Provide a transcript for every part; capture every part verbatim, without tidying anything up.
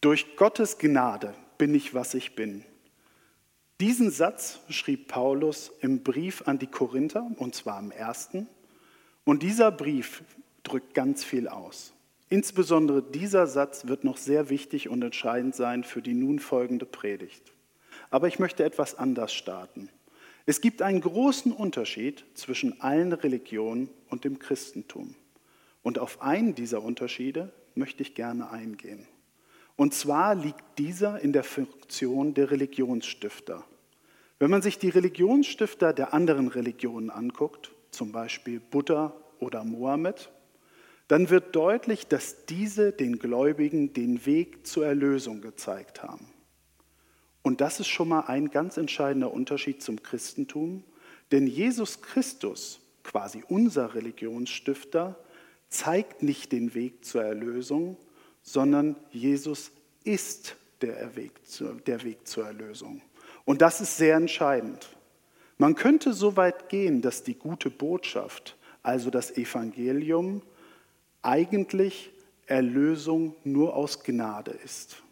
Durch Gottes Gnade bin ich, was ich bin. Diesen Satz schrieb Paulus im Brief an die Korinther, und zwar im ersten. Und dieser Brief drückt ganz viel aus. Insbesondere dieser Satz wird noch sehr wichtig und entscheidend sein für die nun folgende Predigt. Aber ich möchte etwas anders starten. Es gibt einen großen Unterschied zwischen allen Religionen und dem Christentum. Und auf einen dieser Unterschiede möchte ich gerne eingehen. Und zwar liegt dieser in der Funktion der Religionsstifter. Wenn man sich die Religionsstifter der anderen Religionen anguckt, zum Beispiel Buddha oder Mohammed, dann wird deutlich, dass diese den Gläubigen den Weg zur Erlösung gezeigt haben. Und das ist schon mal ein ganz entscheidender Unterschied zum Christentum, denn Jesus Christus, quasi unser Religionsstifter, zeigt nicht den Weg zur Erlösung, sondern Jesus ist der Weg zur, der Weg zur Erlösung. Und das ist sehr entscheidend. Man könnte so weit gehen, dass die gute Botschaft, also das Evangelium, eigentlich Erlösung nur aus Gnade ist.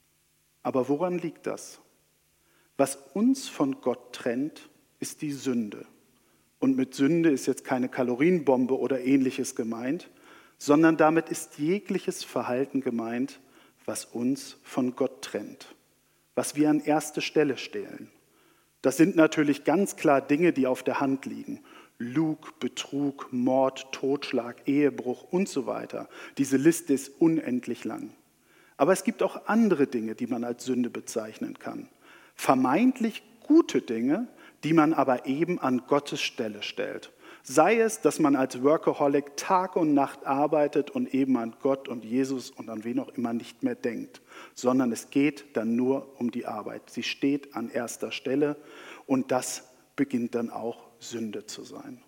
Aber woran liegt das? Was uns von Gott trennt, ist die Sünde. Und mit Sünde ist jetzt keine Kalorienbombe oder ähnliches gemeint, sondern damit ist jegliches Verhalten gemeint, was uns von Gott trennt, was wir an erste Stelle stellen. Das sind natürlich ganz klar Dinge, die auf der Hand liegen. Lug, Betrug, Mord, Totschlag, Ehebruch und so weiter. Diese Liste ist unendlich lang. Aber es gibt auch andere Dinge, die man als Sünde bezeichnen kann. Vermeintlich gute Dinge, die man aber eben an Gottes Stelle stellt. Sei es, dass man als Workaholic Tag und Nacht arbeitet und eben an Gott und Jesus und an wen auch immer nicht mehr denkt, sondern es geht dann nur um die Arbeit. Sie steht an erster Stelle und das beginnt dann auch Sünde zu sein.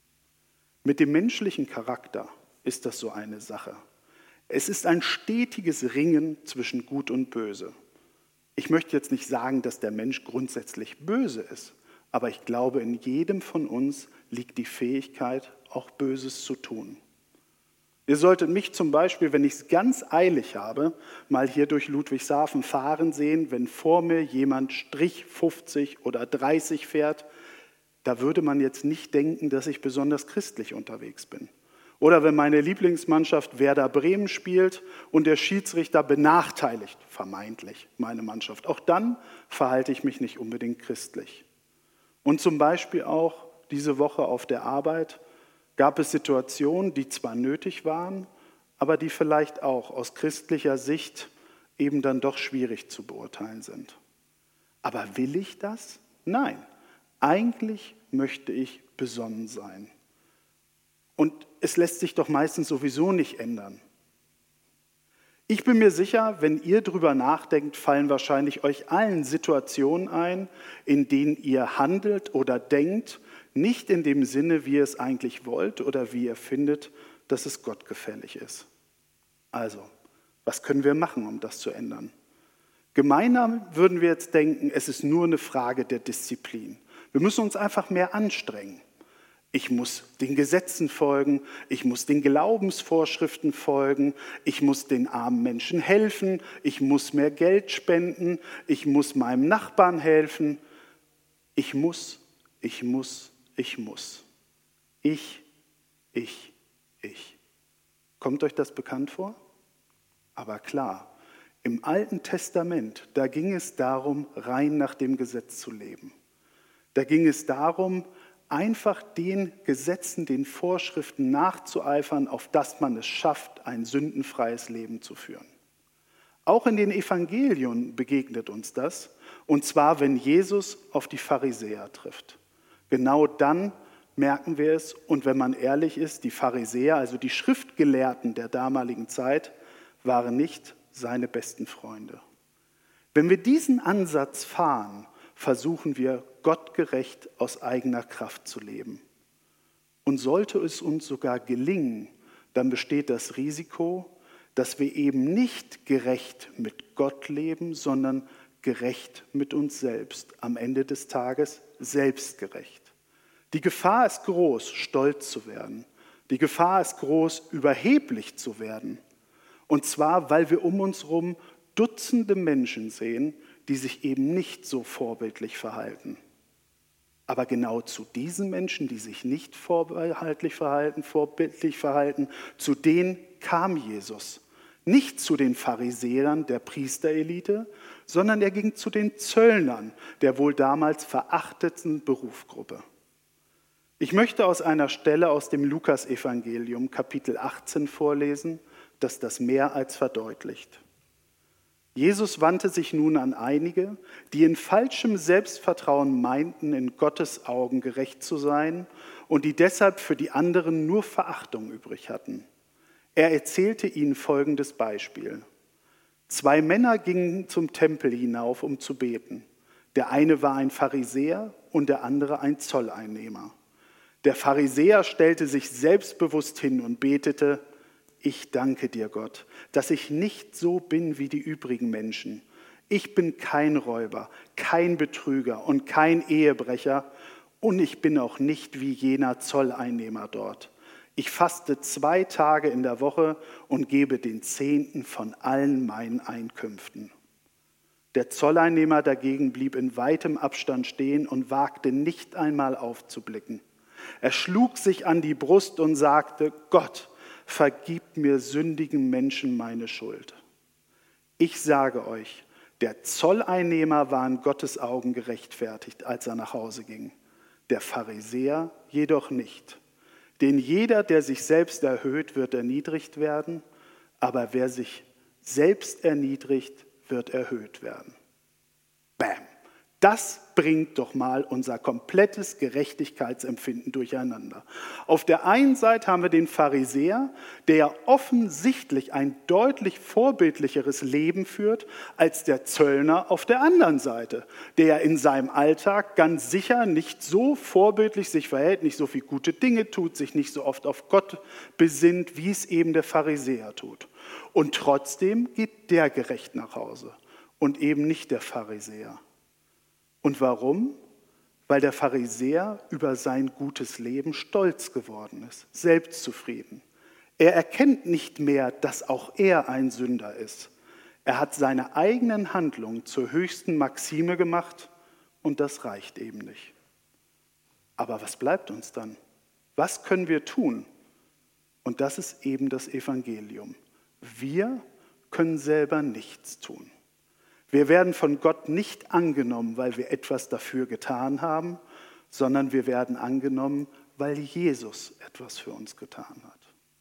Mit dem menschlichen Charakter ist das so eine Sache. Es ist ein stetiges Ringen zwischen Gut und Böse. Ich möchte jetzt nicht sagen, dass der Mensch grundsätzlich böse ist, aber ich glaube, in jedem von uns liegt die Fähigkeit, auch Böses zu tun. Ihr solltet mich zum Beispiel, wenn ich es ganz eilig habe, mal hier durch Ludwigshafen fahren sehen, wenn vor mir jemand Strich fünfzig oder dreißig fährt, da würde man jetzt nicht denken, dass ich besonders christlich unterwegs bin. Oder wenn meine Lieblingsmannschaft Werder Bremen spielt und der Schiedsrichter benachteiligt, vermeintlich, meine Mannschaft. Auch dann verhalte ich mich nicht unbedingt christlich. Und zum Beispiel auch diese Woche auf der Arbeit gab es Situationen, die zwar nötig waren, aber die vielleicht auch aus christlicher Sicht eben dann doch schwierig zu beurteilen sind. Aber will ich das? Nein. Eigentlich möchte ich besonnen sein. Und es lässt sich doch meistens sowieso nicht ändern. Ich bin mir sicher, wenn ihr drüber nachdenkt, fallen wahrscheinlich euch allen Situationen ein, in denen ihr handelt oder denkt, nicht in dem Sinne, wie ihr es eigentlich wollt oder wie ihr findet, dass es Gott gefällig ist. Also, was können wir machen, um das zu ändern? Gemeinsam würden wir jetzt denken, es ist nur eine Frage der Disziplin. Wir müssen uns einfach mehr anstrengen. Ich muss den Gesetzen folgen, ich muss den Glaubensvorschriften folgen, ich muss den armen Menschen helfen, ich muss mehr Geld spenden, ich muss meinem Nachbarn helfen. Ich muss, ich muss, ich muss. Ich, ich, ich. Kommt euch das bekannt vor? Aber klar, im Alten Testament, da ging es darum, rein nach dem Gesetz zu leben. Da ging es darum, einfach den Gesetzen, den Vorschriften nachzueifern, auf das man es schafft, ein sündenfreies Leben zu führen. Auch in den Evangelien begegnet uns das, und zwar, wenn Jesus auf die Pharisäer trifft. Genau dann merken wir es, und wenn man ehrlich ist, die Pharisäer, also die Schriftgelehrten der damaligen Zeit, waren nicht seine besten Freunde. Wenn wir diesen Ansatz fahren, versuchen wir, gottgerecht aus eigener Kraft zu leben. Und sollte es uns sogar gelingen, dann besteht das Risiko, dass wir eben nicht gerecht mit Gott leben, sondern gerecht mit uns selbst. Am Ende des Tages selbstgerecht. Die Gefahr ist groß, stolz zu werden. Die Gefahr ist groß, überheblich zu werden. Und zwar, weil wir um uns herum Dutzende Menschen sehen, die sich eben nicht so vorbildlich verhalten. Aber genau zu diesen Menschen, die sich nicht vorbildlich verhalten, vorbildlich verhalten, zu denen kam Jesus. Nicht zu den Pharisäern der Priesterelite, sondern er ging zu den Zöllnern der wohl damals verachteten Berufsgruppe. Ich möchte aus einer Stelle aus dem Lukasevangelium, Kapitel achtzehn, vorlesen, das das mehr als verdeutlicht. Jesus wandte sich nun an einige, die in falschem Selbstvertrauen meinten, in Gottes Augen gerecht zu sein und die deshalb für die anderen nur Verachtung übrig hatten. Er erzählte ihnen folgendes Beispiel. Zwei Männer gingen zum Tempel hinauf, um zu beten. Der eine war ein Pharisäer und der andere ein Zolleinnehmer. Der Pharisäer stellte sich selbstbewusst hin und betete: Ich danke dir, Gott, dass ich nicht so bin wie die übrigen Menschen. Ich bin kein Räuber, kein Betrüger und kein Ehebrecher und ich bin auch nicht wie jener Zolleinnehmer dort. Ich faste zwei Tage in der Woche und gebe den Zehnten von allen meinen Einkünften. Der Zolleinnehmer dagegen blieb in weitem Abstand stehen und wagte nicht einmal aufzublicken. Er schlug sich an die Brust und sagte: Gott, vergib mir sündigen Menschen meine Schuld. Ich sage euch, der Zolleinnehmer war in Gottes Augen gerechtfertigt, als er nach Hause ging. Der Pharisäer jedoch nicht. Denn jeder, der sich selbst erhöht, wird erniedrigt werden, aber wer sich selbst erniedrigt, wird erhöht werden. Bam! Das bringt doch mal unser komplettes Gerechtigkeitsempfinden durcheinander. Auf der einen Seite haben wir den Pharisäer, der ja offensichtlich ein deutlich vorbildlicheres Leben führt als der Zöllner auf der anderen Seite, der in seinem Alltag ganz sicher nicht so vorbildlich sich verhält, nicht so viele gute Dinge tut, sich nicht so oft auf Gott besinnt, wie es eben der Pharisäer tut. Und trotzdem geht der gerecht nach Hause und eben nicht der Pharisäer. Und warum? Weil der Pharisäer über sein gutes Leben stolz geworden ist, selbstzufrieden. Er erkennt nicht mehr, dass auch er ein Sünder ist. Er hat seine eigenen Handlungen zur höchsten Maxime gemacht und das reicht eben nicht. Aber was bleibt uns dann? Was können wir tun? Und das ist eben das Evangelium. Wir können selber nichts tun. Wir werden von Gott nicht angenommen, weil wir etwas dafür getan haben, sondern wir werden angenommen, weil Jesus etwas für uns getan hat.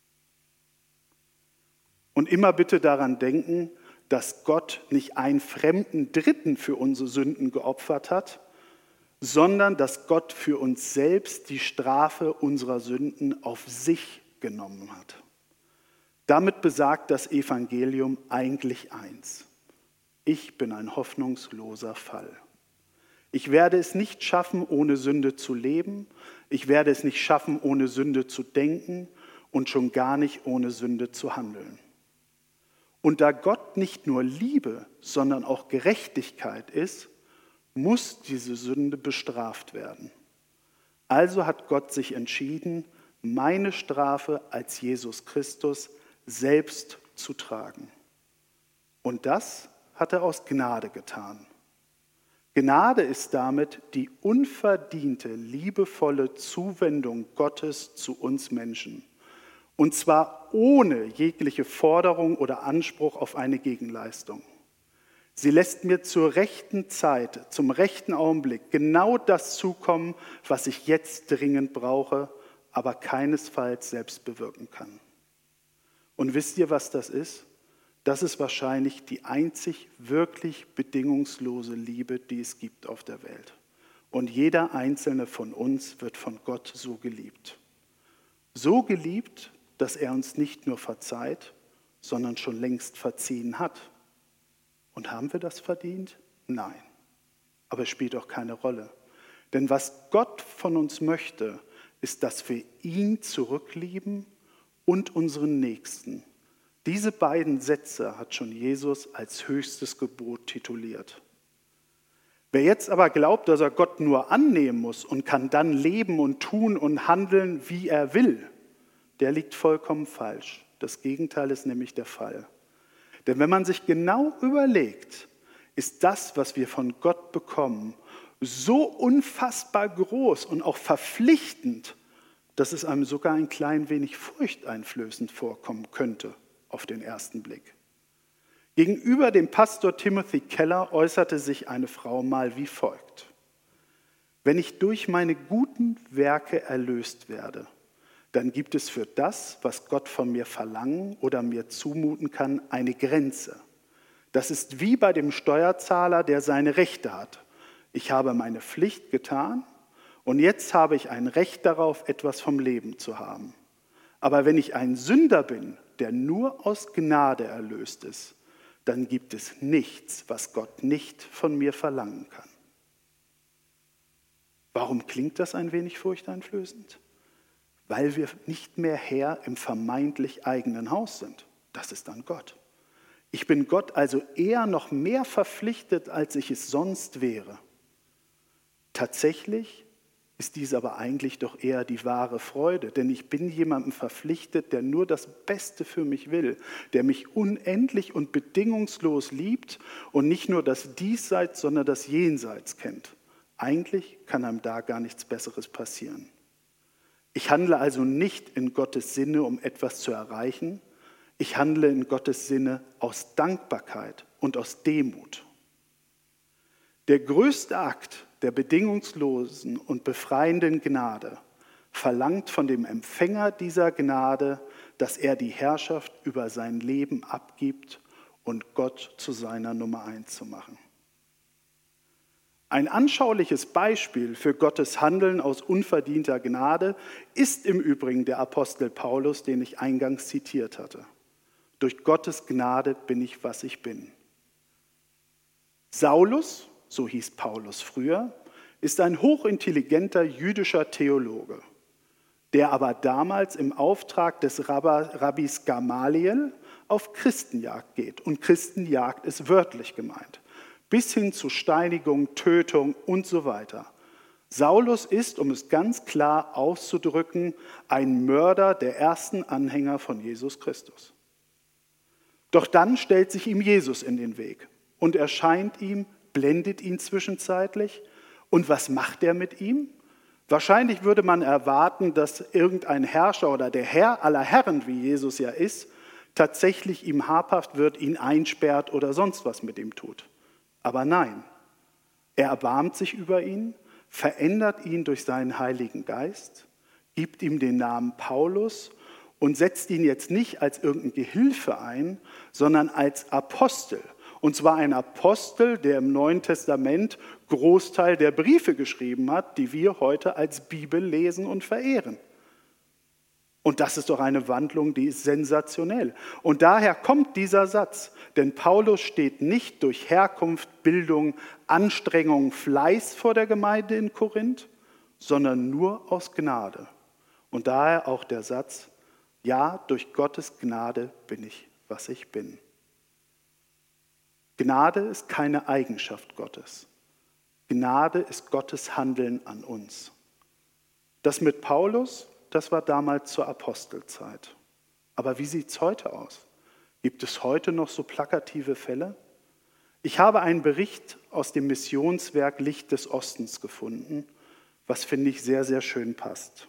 Und immer bitte daran denken, dass Gott nicht einen fremden Dritten für unsere Sünden geopfert hat, sondern dass Gott für uns selbst die Strafe unserer Sünden auf sich genommen hat. Damit besagt das Evangelium eigentlich eins: Ich bin ein hoffnungsloser Fall. Ich werde es nicht schaffen, ohne Sünde zu leben. Ich werde es nicht schaffen, ohne Sünde zu denken und schon gar nicht ohne Sünde zu handeln. Und da Gott nicht nur Liebe, sondern auch Gerechtigkeit ist, muss diese Sünde bestraft werden. Also hat Gott sich entschieden, meine Strafe als Jesus Christus selbst zu tragen. Und das hat er aus Gnade getan. Gnade ist damit die unverdiente, liebevolle Zuwendung Gottes zu uns Menschen. Und zwar ohne jegliche Forderung oder Anspruch auf eine Gegenleistung. Sie lässt mir zur rechten Zeit, zum rechten Augenblick genau das zukommen, was ich jetzt dringend brauche, aber keinesfalls selbst bewirken kann. Und wisst ihr, was das ist? Das ist wahrscheinlich die einzig wirklich bedingungslose Liebe, die es gibt auf der Welt. Und jeder einzelne von uns wird von Gott so geliebt. So geliebt, dass er uns nicht nur verzeiht, sondern schon längst verziehen hat. Und haben wir das verdient? Nein. Aber es spielt auch keine Rolle. Denn was Gott von uns möchte, ist, dass wir ihn zurücklieben und unseren Nächsten. Diese beiden Sätze hat schon Jesus als höchstes Gebot tituliert. Wer jetzt aber glaubt, dass er Gott nur annehmen muss und kann dann leben und tun und handeln, wie er will, der liegt vollkommen falsch. Das Gegenteil ist nämlich der Fall. Denn wenn man sich genau überlegt, ist das, was wir von Gott bekommen, so unfassbar groß und auch verpflichtend, dass es einem sogar ein klein wenig furchteinflößend vorkommen könnte auf den ersten Blick. Gegenüber dem Pastor Timothy Keller äußerte sich eine Frau mal wie folgt: Wenn ich durch meine guten Werke erlöst werde, dann gibt es für das, was Gott von mir verlangen oder mir zumuten kann, eine Grenze. Das ist wie bei dem Steuerzahler, der seine Rechte hat. Ich habe meine Pflicht getan und jetzt habe ich ein Recht darauf, etwas vom Leben zu haben. Aber wenn ich ein Sünder bin, der nur aus Gnade erlöst ist, dann gibt es nichts, was Gott nicht von mir verlangen kann. Warum klingt das ein wenig furchteinflößend? Weil wir nicht mehr Herr im vermeintlich eigenen Haus sind. Das ist dann Gott. Ich bin Gott also eher noch mehr verpflichtet, als ich es sonst wäre. Tatsächlich ist dies aber eigentlich doch eher die wahre Freude, denn ich bin jemandem verpflichtet, der nur das Beste für mich will, der mich unendlich und bedingungslos liebt und nicht nur das Diesseits, sondern das Jenseits kennt. Eigentlich kann einem da gar nichts Besseres passieren. Ich handle also nicht in Gottes Sinne, um etwas zu erreichen. Ich handle in Gottes Sinne aus Dankbarkeit und aus Demut. Der größte Akt der bedingungslosen und befreienden Gnade verlangt von dem Empfänger dieser Gnade, dass er die Herrschaft über sein Leben abgibt und Gott zu seiner Nummer eins zu machen. Ein anschauliches Beispiel für Gottes Handeln aus unverdienter Gnade ist im Übrigen der Apostel Paulus, den ich eingangs zitiert hatte. Durch Gottes Gnade bin ich, was ich bin. Saulus, so hieß Paulus früher, ist ein hochintelligenter jüdischer Theologe, der aber damals im Auftrag des Rabbis Gamaliel auf Christenjagd geht. Und Christenjagd ist wörtlich gemeint. Bis hin zu Steinigung, Tötung und so weiter. Saulus ist, um es ganz klar auszudrücken, ein Mörder der ersten Anhänger von Jesus Christus. Doch dann stellt sich ihm Jesus in den Weg und erscheint ihm, blendet ihn zwischenzeitlich. Und was macht er mit ihm? Wahrscheinlich würde man erwarten, dass irgendein Herrscher oder der Herr aller Herren, wie Jesus ja ist, tatsächlich ihm habhaft wird, ihn einsperrt oder sonst was mit ihm tut. Aber nein, er erbarmt sich über ihn, verändert ihn durch seinen Heiligen Geist, gibt ihm den Namen Paulus und setzt ihn jetzt nicht als irgendein Gehilfe ein, sondern als Apostel. Und zwar ein Apostel, der im Neuen Testament Großteil der Briefe geschrieben hat, die wir heute als Bibel lesen und verehren. Und das ist doch eine Wandlung, die ist sensationell. Und daher kommt dieser Satz, denn Paulus steht nicht durch Herkunft, Bildung, Anstrengung, Fleiß vor der Gemeinde in Korinth, sondern nur aus Gnade. Und daher auch der Satz, ja, durch Gottes Gnade bin ich, was ich bin. Gnade ist keine Eigenschaft Gottes. Gnade ist Gottes Handeln an uns. Das mit Paulus, das war damals zur Apostelzeit. Aber wie sieht es heute aus? Gibt es heute noch so plakative Fälle? Ich habe einen Bericht aus dem Missionswerk Licht des Ostens gefunden, was, finde ich, sehr, sehr schön passt.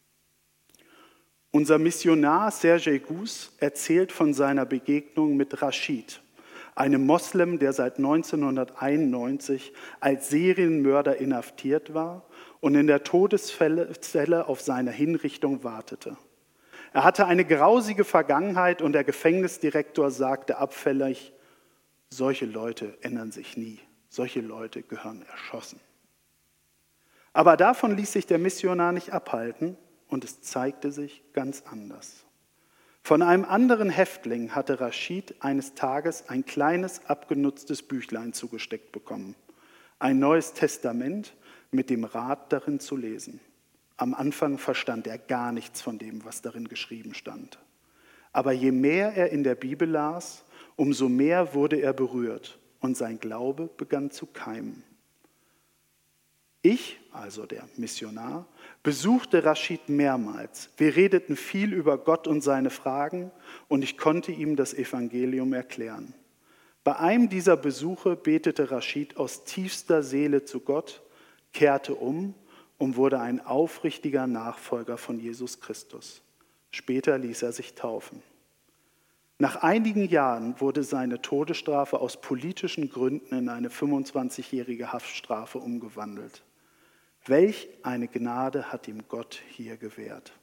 Unser Missionar Sergej Gus erzählt von seiner Begegnung mit Rashid, einem Moslem, der seit neunzehnhunderteinundneunzig als Serienmörder inhaftiert war und in der Todeszelle auf seine Hinrichtung wartete. Er hatte eine grausige Vergangenheit und der Gefängnisdirektor sagte abfällig, solche Leute ändern sich nie, solche Leute gehören erschossen. Aber davon ließ sich der Missionar nicht abhalten und es zeigte sich ganz anders. Von einem anderen Häftling hatte Rashid eines Tages ein kleines, abgenutztes Büchlein zugesteckt bekommen. Ein neues Testament mit dem Rat, darin zu lesen. Am Anfang verstand er gar nichts von dem, was darin geschrieben stand. Aber je mehr er in der Bibel las, umso mehr wurde er berührt und sein Glaube begann zu keimen. Ich, also der Missionar, besuchte Rashid mehrmals. Wir redeten viel über Gott und seine Fragen und ich konnte ihm das Evangelium erklären. Bei einem dieser Besuche betete Rashid aus tiefster Seele zu Gott, kehrte um und wurde ein aufrichtiger Nachfolger von Jesus Christus. Später ließ er sich taufen. Nach einigen Jahren wurde seine Todesstrafe aus politischen Gründen in eine fünfundzwanzigjährige Haftstrafe umgewandelt. Welch eine Gnade hat ihm Gott hier gewährt.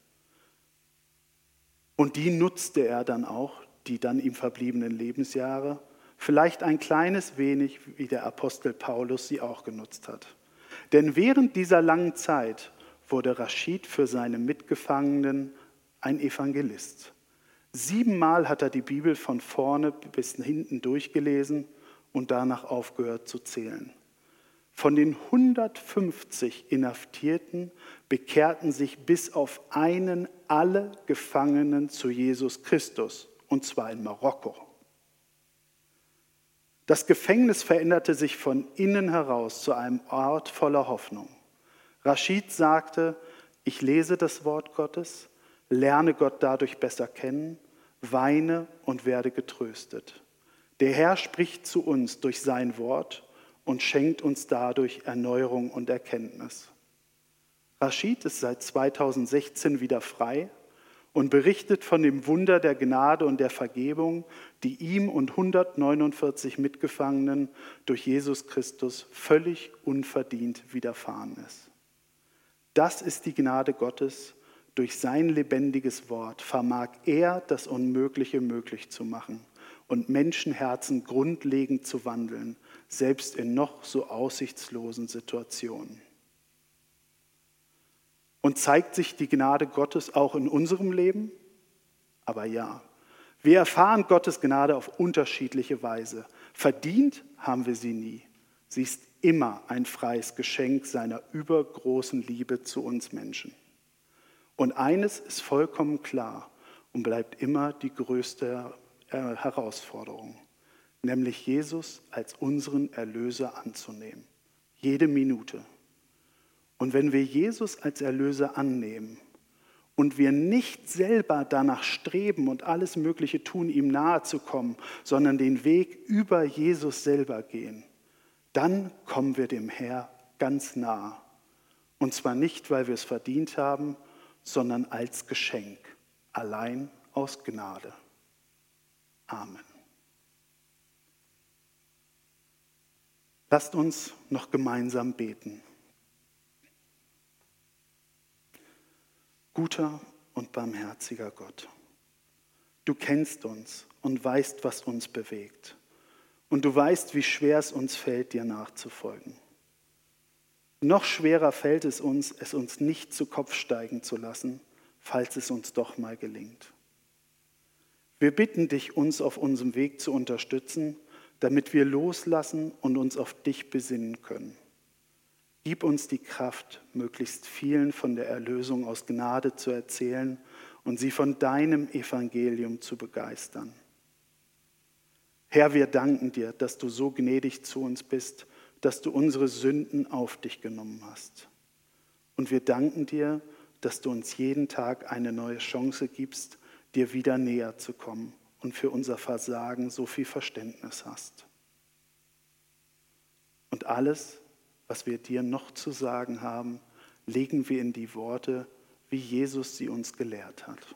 Und die nutzte er dann auch, die dann ihm verbliebenen Lebensjahre, vielleicht ein kleines wenig, wie der Apostel Paulus sie auch genutzt hat. Denn während dieser langen Zeit wurde Rashid für seine Mitgefangenen ein Evangelist. Siebenmal hat er die Bibel von vorne bis hinten durchgelesen und danach aufgehört zu zählen. Von den hundertfünfzig Inhaftierten bekehrten sich bis auf einen alle Gefangenen zu Jesus Christus, und zwar in Marokko. Das Gefängnis veränderte sich von innen heraus zu einem Ort voller Hoffnung. Rashid sagte, ich lese das Wort Gottes, lerne Gott dadurch besser kennen, weine und werde getröstet. Der Herr spricht zu uns durch sein Wort und schenkt uns dadurch Erneuerung und Erkenntnis. Rashid ist seit zweitausendsechzehn wieder frei und berichtet von dem Wunder der Gnade und der Vergebung, die ihm und hundertneunundvierzig Mitgefangenen durch Jesus Christus völlig unverdient widerfahren ist. Das ist die Gnade Gottes. Durch sein lebendiges Wort vermag er, das Unmögliche möglich zu machen und Menschenherzen grundlegend zu wandeln, selbst in noch so aussichtslosen Situationen. Und zeigt sich die Gnade Gottes auch in unserem Leben? Aber ja, wir erfahren Gottes Gnade auf unterschiedliche Weise. Verdient haben wir sie nie. Sie ist immer ein freies Geschenk seiner übergroßen Liebe zu uns Menschen. Und eines ist vollkommen klar und bleibt immer die größte Herausforderung, nämlich Jesus als unseren Erlöser anzunehmen. Jede Minute. Und wenn wir Jesus als Erlöser annehmen und wir nicht selber danach streben und alles Mögliche tun, ihm nahe zu kommen, sondern den Weg über Jesus selber gehen, dann kommen wir dem Herrn ganz nah. Und zwar nicht, weil wir es verdient haben, sondern als Geschenk, allein aus Gnade. Amen. Lasst uns noch gemeinsam beten. Guter und barmherziger Gott, du kennst uns und weißt, was uns bewegt. Und du weißt, wie schwer es uns fällt, dir nachzufolgen. Noch schwerer fällt es uns, es uns nicht zu Kopf steigen zu lassen, falls es uns doch mal gelingt. Wir bitten dich, uns auf unserem Weg zu unterstützen, damit wir loslassen und uns auf dich besinnen können. Gib uns die Kraft, möglichst vielen von der Erlösung aus Gnade zu erzählen und sie von deinem Evangelium zu begeistern. Herr, wir danken dir, dass du so gnädig zu uns bist, dass du unsere Sünden auf dich genommen hast. Und wir danken dir, dass du uns jeden Tag eine neue Chance gibst, dir wieder näher zu kommen und für unser Versagen so viel Verständnis hast. Und alles, was wir dir noch zu sagen haben, legen wir in die Worte, wie Jesus sie uns gelehrt hat.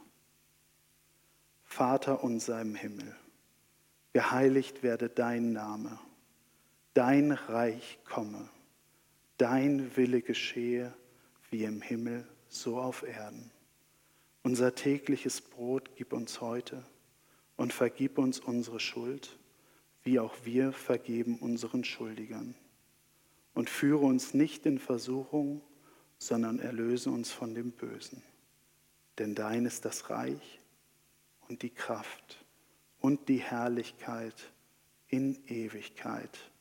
Vater unser im Himmel, geheiligt werde dein Name. Dein Reich komme, dein Wille geschehe, wie im Himmel, so auf Erden. Unser tägliches Brot gib uns heute und vergib uns unsere Schuld, wie auch wir vergeben unseren Schuldigern. Und führe uns nicht in Versuchung, sondern erlöse uns von dem Bösen. Denn dein ist das Reich und die Kraft und die Herrlichkeit in Ewigkeit.